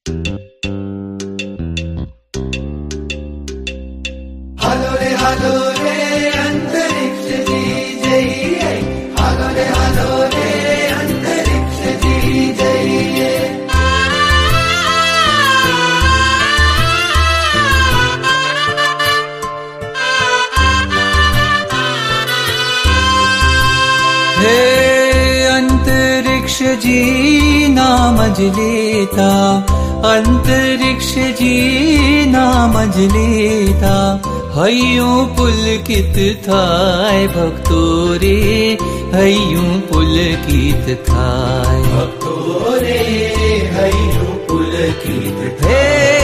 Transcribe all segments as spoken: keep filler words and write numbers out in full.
हालो रे हालो रे अंतरिक्ष जी जइए, हालो रे हालो रे अंतरिक्ष जी जइए। हे अंतरिक्ष जी नामज लेता, अंतरिक्ष जी नामज लेता, हयूं पुलकित थाय भक्तो रे, हयूं पुलकित थाय भक्तो रे, हयूं पुलकित हे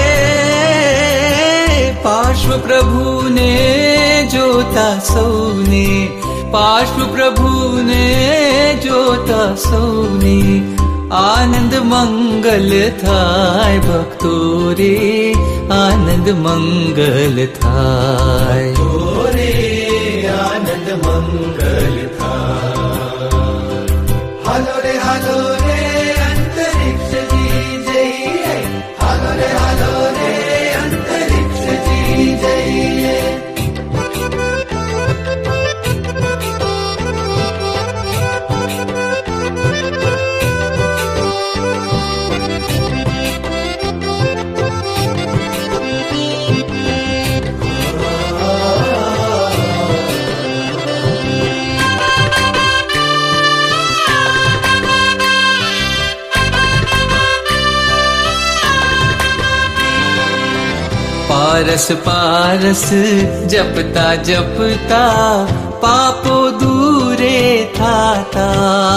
पार्श्व प्रभु ने जोता सौने, पार्श्व प्रभु ने जोता सौने, आनंद मंगल थाय भक्तो रे, आनंद मंगल थाय भक्तो रे, आनंद मंगल थाय। हालो रे हालो रे अंतरिक्ष जी जइए, हालो रे हालो रे अंतरिक्ष जी जइए। पारस पारस जपता जपता, पापो दूरे थाता,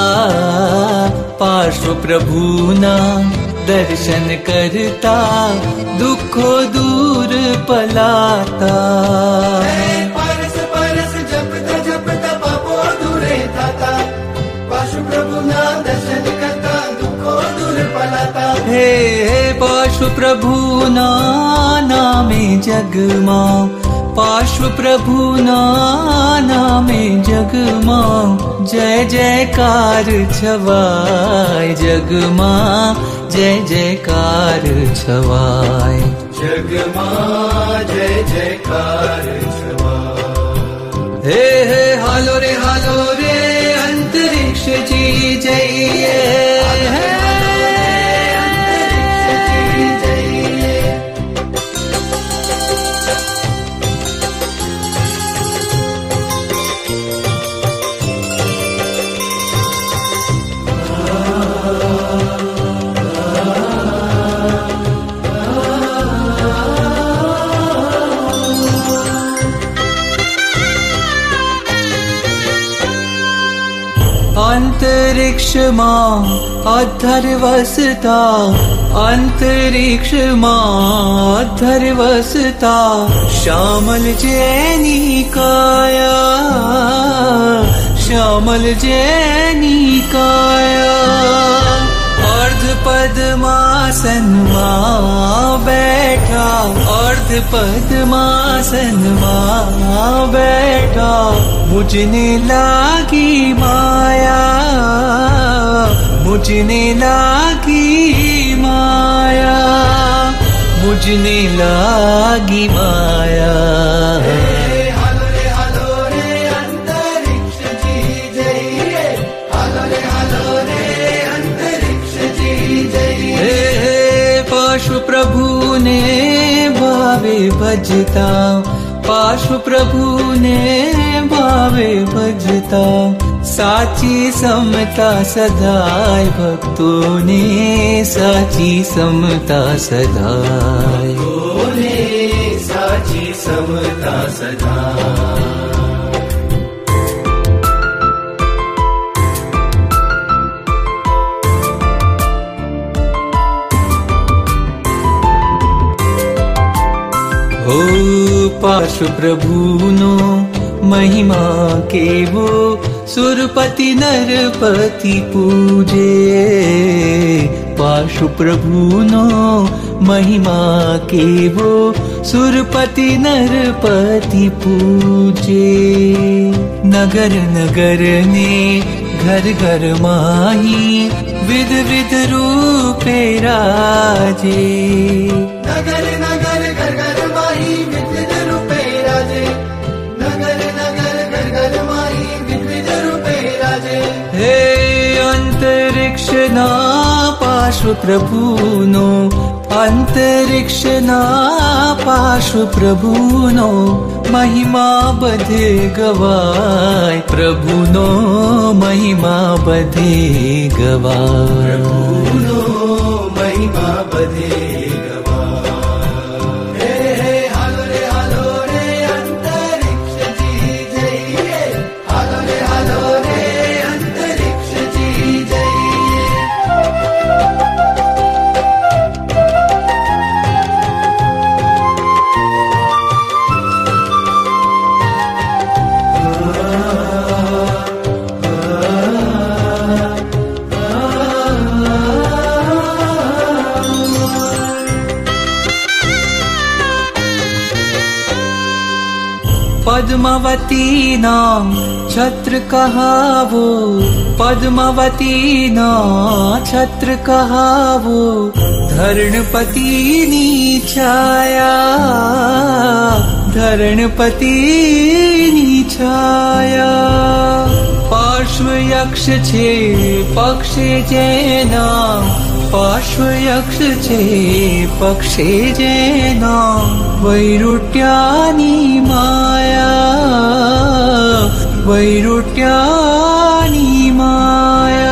पार्श्व प्रभु ना दर्शन करता, दुखो दूर पलाता। पारस पारस जपता जपता पापो दूरे थाता, पार्श्व प्रभु ना दर्शन करता, दुखो दूर पलाता। हे पार्श्व प्रभु ना नामे जगमाओ, पार्श्व प्रभु ना नामे जगमाओ, जय जयकार छवाय जगमा, जय जयकार छवाय जगमा, जय जयकार छवाय। हे हे हालो रे हालो रे अंतरिक्ष जी जइए, अंतरिक्ष मां अधर वसता, अंतरिक्ष मां अधर वसता, श्यामल जैनी काया, श्यामल जैनी काया, अर्ध पद्मासन मां बैठा, अर्ध पद्मासन मां बैठा, मुझने लागी माया, मुझने लागी माया, मुझने लागी माया। हालो रे हालो रे अंतरिक्ष जी जइए, हालो रे हालो रे अंतरिक्ष जी जइए। पार्श्व प्रभु ने भावे भजता, पार्श्व प्रभु ने भावे भजता, साची समता सदाय भक्तों ने, साची समता सदाय, भक्तों ने साची समता सदाय। हो पार्श्व प्रभु नो महिमा के वो, सुरपति नरपति पूजे, पार्श्व प्रभु नो महिमा के वो, सुरपति नरपति पूजे। नगर नगर ने घर घर माही विध विध रूपे राजे। नगर नगर घर घर माही विध विध रूपे राजे। नगर नगर घर घर माही विध विध रूपे राजे। हे अंतरिक्ष ना पार्श्व प्रभुनो, अंतरिक्ष ना पार्श्व प्रभुनो महिमा बधे गवाय। प्रभुनो महिमा बधे गवाय। प्रभुनो महिमा बधे गवाय। हे हे हालो रे हालो रे अंतरिक्ष जी जइए। हालो रे हालो रे अंतरिक्ष जी जइए। पद्मावती नाम छत्र कहावो, पद्मावती ना छत्र कहावो। धरणपति नी छाया, धरणपति नी छाया। पार्श्व यक्ष छे पक्षे जेना, पार्श्व यक्ष छे पक्षे जेना। वैरुट्यानी माया, वैरुट्यानी माया,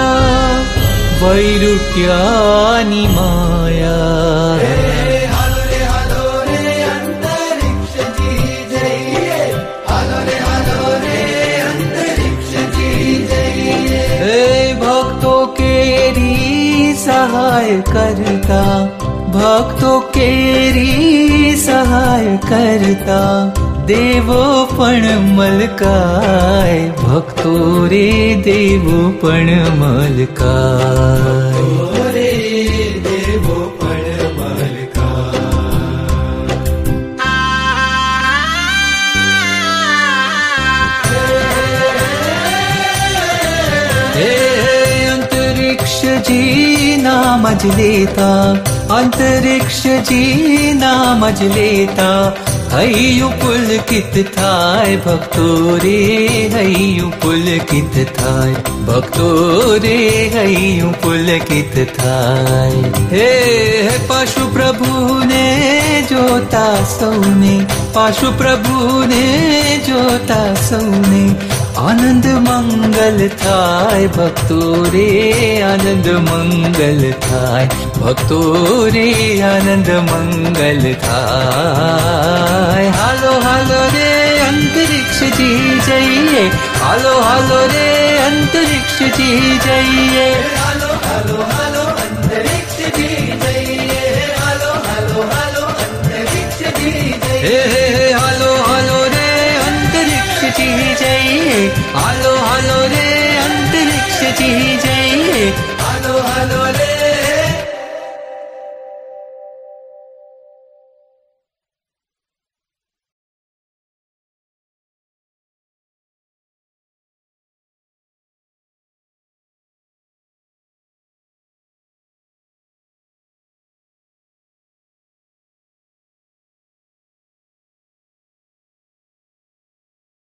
वैरुट्यानी माया। हालो रे हालो रे अंतरिक्ष जी जइए। हालो रे हालो रे अंतरिक्ष जी जइए। हे भक्तों केरी सहाय करता, भक्तों केरी सहाय करता। देवो पण मलकाय, भक्तो रे देवो पण मलकाय। रे देवो पण मलकाय। हे अंतरिक्ष जी नामज लेता, अंतरिक्ष जी नामज लेता। हयु पुलकित थाय भक्तो रे, हयु पुलकित थाय भक्तो रे, हयु पुलकित थाय। हे पाशु प्रभु ने जोता सौने, पाशु प्रभु ने जोता सौने। आनंद मंगल थाय भक्तो रे, आनंद मंगल थाय भक्तो रे, आनंद मंगल थाय। हालो हालो रे अंतरिक्ष जी जइए। हालो हालो रे अंतरिक्ष जी जइए। हालो हालो हालो अंतरिक्ष जी जइए। हालो हालो हालो अंतरिक्ष जी जइए। हे हालो हालो रे अंतरिक्ष जी जइए। हालो हालो रे अंतरिक्ष जी जइए।